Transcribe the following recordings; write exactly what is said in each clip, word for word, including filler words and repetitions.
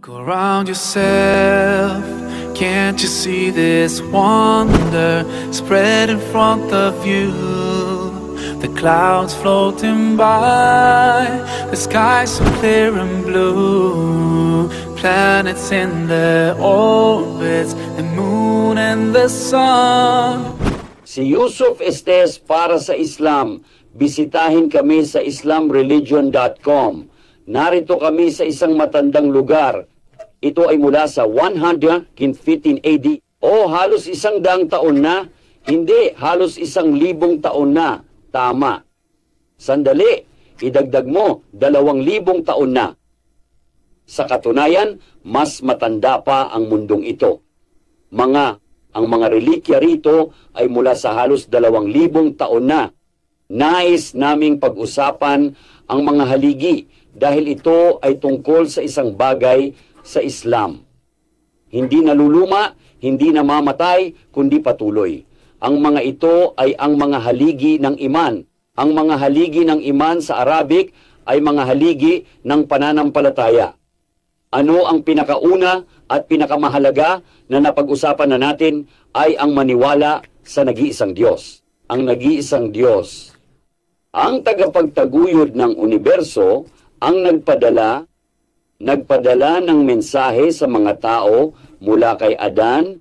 Look around yourself, can't you see this wonder spread in front of you? The clouds floating by, the sky so clear and blue, planets in their orbits, the moon and the sun. Si Yusuf Estes para sa Islam. Bisitahin kami sa islam religion dot com. Narito kami sa isang matandang lugar. Ito ay mula sa one hundred fifteen A D. O halos isang daang taon na. Hindi, halos isang libong taon na. Tama. Sandali, idagdag mo, dalawang libong taon na. Sa katunayan, mas matanda pa ang mundong ito. Mga, ang mga relikya rito ay mula sa halos dalawang libong taon na. Nais naming pag-usapan ang mga haligi dahil ito ay tungkol sa isang bagay sa Islam. Hindi naluluma, hindi namamatay, kundi patuloy. Ang mga ito ay ang mga haligi ng iman. Ang mga haligi ng iman sa Arabic ay mga haligi ng pananampalataya. Ano ang pinakauna at pinakamahalaga na napag-usapan na natin ay ang maniwala sa nag-iisang Diyos. Ang nag-iisang Diyos. Ang tagapagtaguyod ng universo ang nagpadala, nagpadala ng mensahe sa mga tao mula kay Adan,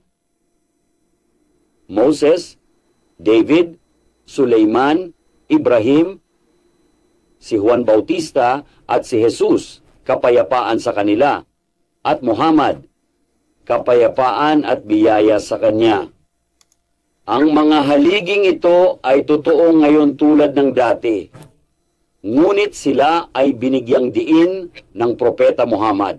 Moses, David, Sulaiman, Ibrahim, si Juan Bautista at si Jesus, kapayapaan sa kanila, at Muhammad, kapayapaan at biyaya sa kanya. Ang mga haliging ito ay totoo ngayon tulad ng dati. Ngunit sila ay binigyang diin ng Propeta Muhammad.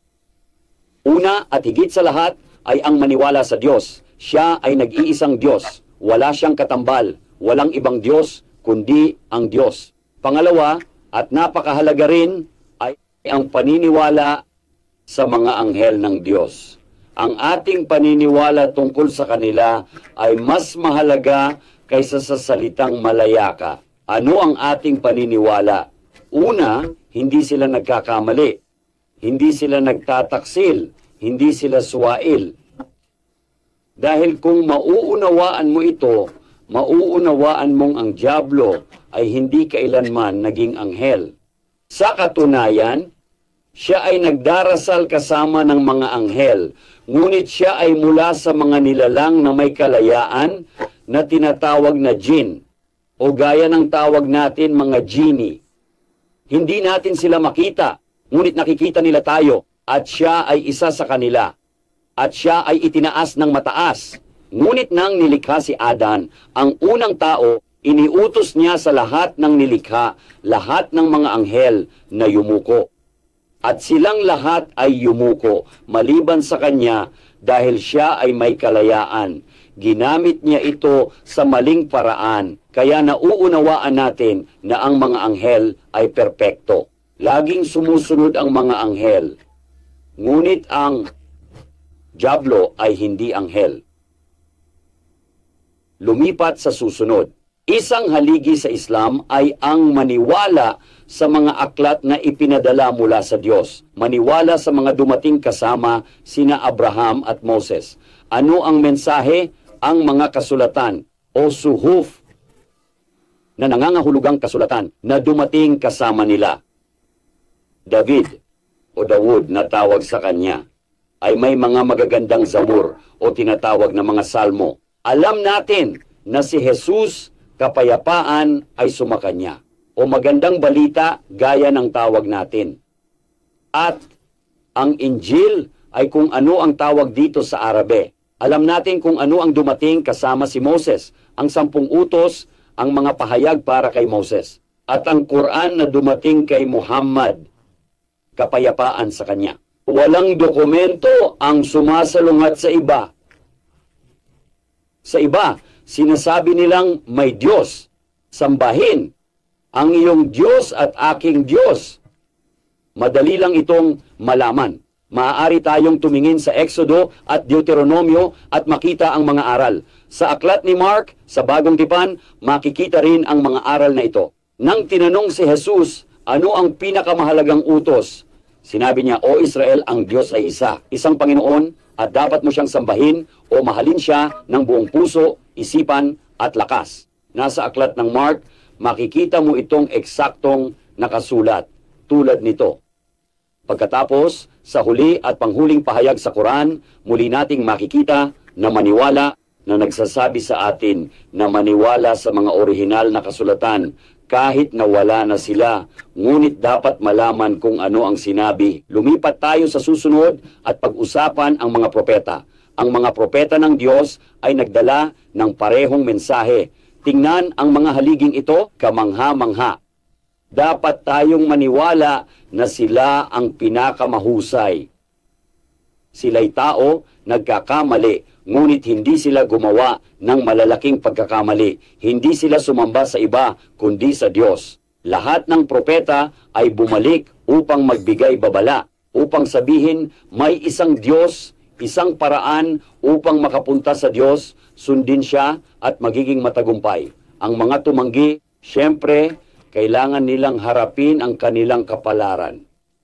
Una at higit sa lahat ay ang maniwala sa Diyos. Siya ay nag-iisang Diyos. Wala siyang katambal. Walang ibang Diyos kundi ang Diyos. Pangalawa at napakahalaga rin ay ang paniniwala sa mga anghel ng Diyos. Ang ating paniniwala tungkol sa kanila ay mas mahalaga kaysa sa salitang malayaka. Ano ang ating paniniwala? Una, hindi sila nagkakamali. Hindi sila nagtataksil. Hindi sila suwail. Dahil kung mauunawaan mo ito, mauunawaan mong ang dyablo ay hindi kailanman naging anghel. Sa katunayan, siya ay nagdarasal kasama ng mga anghel, ngunit siya ay mula sa mga nilalang na may kalayaan na tinatawag na jinn, o gaya ng tawag natin mga genie. Hindi natin sila makita, ngunit nakikita nila tayo, at siya ay isa sa kanila. At siya ay itinaas ng mataas. Ngunit nang nilikha si Adan, ang unang tao, iniutos niya sa lahat ng nilikha, lahat ng mga anghel na yumuko. At silang lahat ay yumuko, maliban sa kanya dahil siya ay may kalayaan. Ginamit niya ito sa maling paraan, kaya nauunawaan natin na ang mga anghel ay perpekto. Laging sumusunod ang mga anghel. Ngunit ang dyablo ay hindi anghel. Lumipat sa susunod. Isang haligi sa Islam ay ang maniwala sa mga aklat na ipinadala mula sa Diyos. Maniwala sa mga dumating kasama sina Abraham at Moses. Ano ang mensahe? Ang mga kasulatan o suhuf na nangangahulugang kasulatan na dumating kasama nila. David o Dawud na tawag sa kanya ay may mga magagandang zabur o tinatawag na mga salmo. Alam natin na si Jesus kapayapaan ay sumakanya o magandang balita gaya ng tawag natin. At ang Injil ay kung ano ang tawag dito sa Arabe. Alam natin kung ano ang dumating kasama si Moses, ang sampung utos, ang mga pahayag para kay Moses. At ang Quran na dumating kay Muhammad, kapayapaan sa kanya. Walang dokumento ang sumasalungat sa iba. Sa iba, sinasabi nilang may Diyos. Sambahin ang iyong Diyos at aking Diyos. Madali lang itong malaman. Maaari tayong tumingin sa Exodo at Deuteronomio at makita ang mga aral. Sa aklat ni Mark, sa Bagong Tipan, makikita rin ang mga aral na ito. Nang tinanong si Jesus, ano ang pinakamahalagang utos? Sinabi niya, O Israel, ang Diyos ay isa. Isang Panginoon at dapat mo siyang sambahin o mahalin siya ng buong puso, isipan at lakas. Nasa aklat ng Mark, makikita mo itong eksaktong nakasulat tulad nito. Pagkatapos, sa huli at panghuling pahayag sa Quran, muli nating makikita na maniwala na nagsasabi sa atin na maniwala sa mga orihinal na kasulatan kahit na wala na sila, ngunit dapat malaman kung ano ang sinabi. Lumipat tayo sa susunod at pag-usapan ang mga propeta. Ang mga propeta ng Diyos ay nagdala ng parehong mensahe. Tingnan ang mga haliging ito, kamangha-mangha. Dapat tayong maniwala na sila ang pinakamahusay. Sila'y tao, nagkakamali, ngunit hindi sila gumawa ng malalaking pagkakamali. Hindi sila sumamba sa iba, kundi sa Diyos. Lahat ng propeta ay bumalik upang magbigay babala, upang sabihin may isang Diyos, isang paraan upang makapunta sa Diyos, sundin siya at magiging matagumpay. Ang mga tumanggi, syempre, kailangan nilang harapin ang kanilang kapalaran.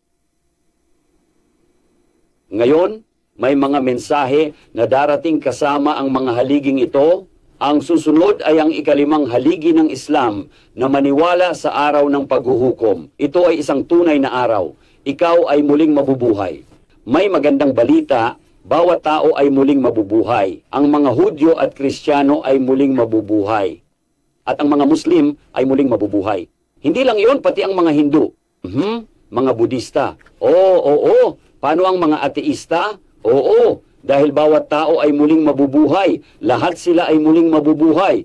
Ngayon, may mga mensahe na darating kasama ang mga haliging ito. Ang susunod ay ang ikalimang haligi ng Islam na maniwala sa araw ng paghuhukom. Ito ay isang tunay na araw. Ikaw ay muling mabubuhay. May magandang balita, bawat tao ay muling mabubuhay. Ang mga Hudyo at Kristiyano ay muling mabubuhay. At ang mga Muslim ay muling mabubuhay. Hindi lang iyon, pati ang mga Hindu. Mhm, mga Budista. Oo, oo, oo. Paano ang mga ateista? Oo, dahil bawat tao ay muling mabubuhay. Lahat sila ay muling mabubuhay.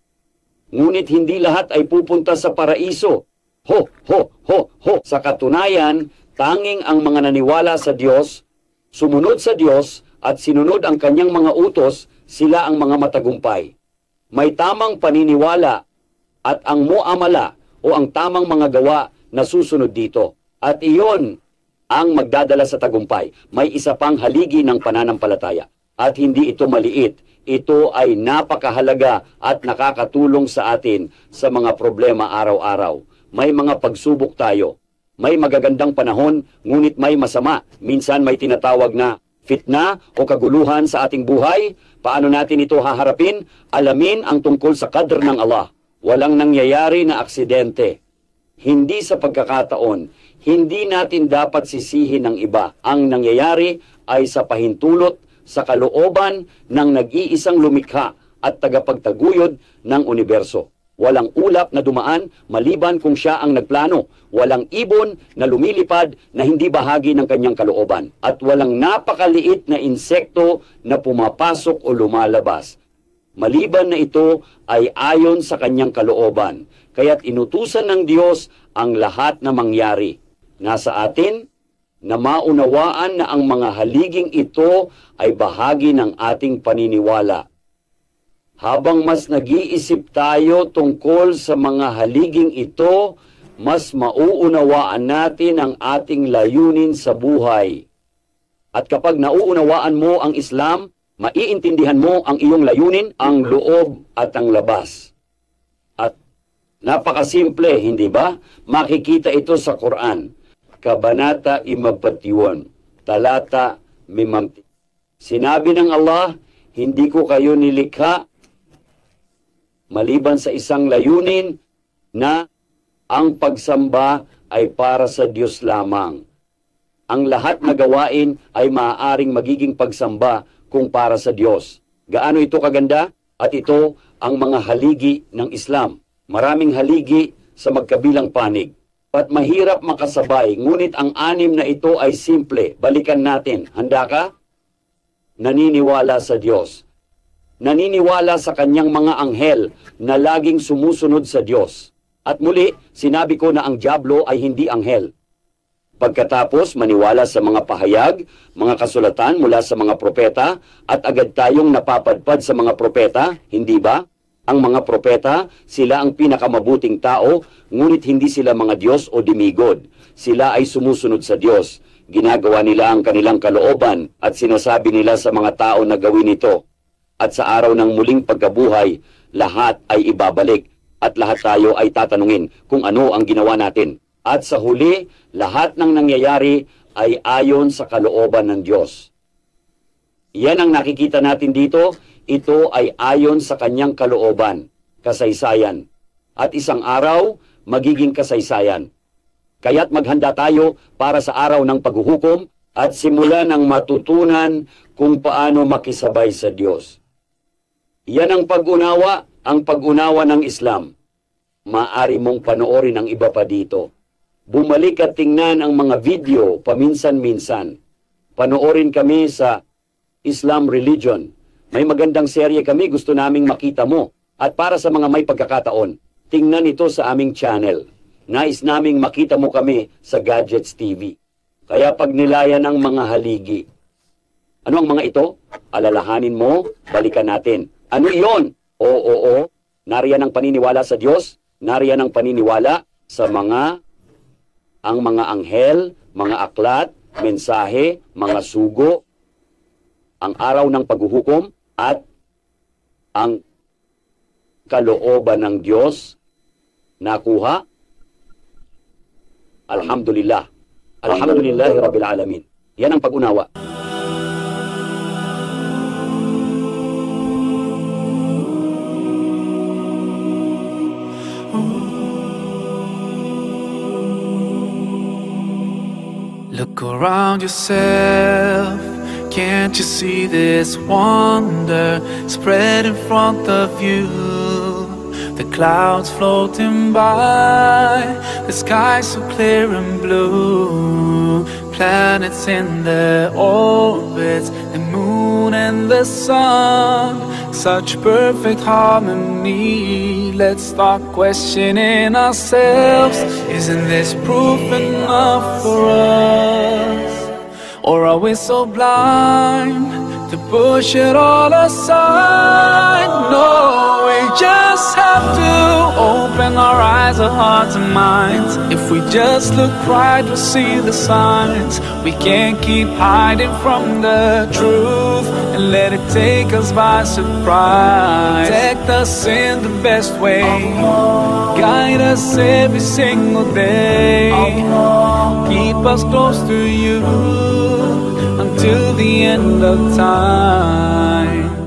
Ngunit hindi lahat ay pupunta sa paraiso. Ho, ho, ho, ho. Sa katunayan, tanging ang mga naniwala sa Diyos, sumunod sa Diyos, at sinunod ang kanyang mga utos, sila ang mga matagumpay. May tamang paniniwala at ang muamala o ang tamang mga gawa na susunod dito. At iyon ang magdadala sa tagumpay. May isa pang haligi ng pananampalataya. At hindi ito maliit. Ito ay napakahalaga at nakakatulong sa atin sa mga problema araw-araw. May mga pagsubok tayo. May magagandang panahon, ngunit may masama. Minsan may tinatawag na fitna o kaguluhan sa ating buhay. Paano natin ito haharapin? Alamin ang tungkol sa qadr ng Allah. Walang nangyayari na aksidente. Hindi sa pagkakataon. Hindi natin dapat sisihin ng iba. Ang nangyayari ay sa pahintulot, sa kalooban ng nag-iisang lumikha at tagapagtaguyod ng universo. Walang ulap na dumaan maliban kung siya ang nagplano. Walang ibon na lumilipad na hindi bahagi ng kanyang kalooban. At walang napakaliit na insekto na pumapasok o lumalabas. Maliban na ito ay ayon sa kanyang kalooban. Kaya't inutusan ng Diyos ang lahat na mangyari. Nasa atin na maunawaan na ang mga haliging ito ay bahagi ng ating paniniwala. Habang mas nag-iisip tayo tungkol sa mga haliging ito, mas mauunawaan natin ang ating layunin sa buhay. At kapag nauunawaan mo ang Islam, maiintindihan mo ang iyong layunin, ang loob at ang labas. At napakasimple, hindi ba? Makikita ito sa Quran. Kabanata imabatiwan, talata mimamti. Sinabi ng Allah, hindi ko kayo nilikha maliban sa isang layunin na ang pagsamba ay para sa Diyos lamang. Ang lahat na gawain ay maaaring magiging pagsamba kung para sa Diyos. Gaano ito kaganda? At ito ang mga haligi ng Islam. Maraming haligi sa magkabilang panig. At mahirap makasabay, ngunit ang anim na ito ay simple. Balikan natin. Handa ka? Naniniwala sa Diyos. Naniniwala sa kanyang mga anghel na laging sumusunod sa Diyos. At muli, sinabi ko na ang dyablo ay hindi anghel. Pagkatapos, maniwala sa mga pahayag, mga kasulatan mula sa mga propeta, at agad tayong napapadpad sa mga propeta, hindi ba? Ang mga propeta, sila ang pinakamabuting tao, ngunit hindi sila mga Diyos o demigod. Sila ay sumusunod sa Diyos. Ginagawa nila ang kanilang kalooban at sinasabi nila sa mga tao na gawin ito. At sa araw ng muling pagkabuhay, lahat ay ibabalik at lahat tayo ay tatanungin kung ano ang ginawa natin. At sa huli, lahat ng nangyayari ay ayon sa kalooban ng Diyos. Yan ang nakikita natin dito, ito ay ayon sa kanyang kalooban, kasaysayan. At isang araw, magiging kasaysayan. Kaya't maghanda tayo para sa araw ng paghuhukom at simulan ang matutunan kung paano makisabay sa Diyos. Yan ang pag-unawa, ang pag-unawa ng Islam. Maaari mong panoorin ang iba pa dito. Bumalik at tingnan ang mga video paminsan-minsan. Panoorin kami sa Islam Religion. May magandang serye kami, gusto naming makita mo. At para sa mga may pagkakataon, tingnan ito sa aming channel. Nais naming makita mo kami sa Gadgets T V. Kaya pag nilayan ang mga haligi. Ano ang mga ito? Alalahanin mo, balikan natin. Ano iyon? Oo, oo, oo. Nariyan ang paniniwala sa Diyos, nariyan ang paniniwala sa mga ang mga anghel, mga aklat, mensahe, mga sugo, ang araw ng paghuhukom, at ang kalooban ng Diyos. Nakuha? Alhamdulillah. Alhamdulillahi Rabbil Alamin. Yan ang pag-unawa. Look around yourself, can't you see this wonder spread in front of you? The clouds floating by, the sky so clear and blue, planets in their orbits, the moon and the sun, such perfect harmony. Let's start questioning ourselves. Isn't this proof enough for us? Or are we so blind to push it all aside? No, we just have to open our eyes, our hearts and minds. If we just look right, we'll see the signs. We can't keep hiding from the truth and let it take us by surprise. Protect us in the best way, guide us every single day, keep us close to you until the end of time.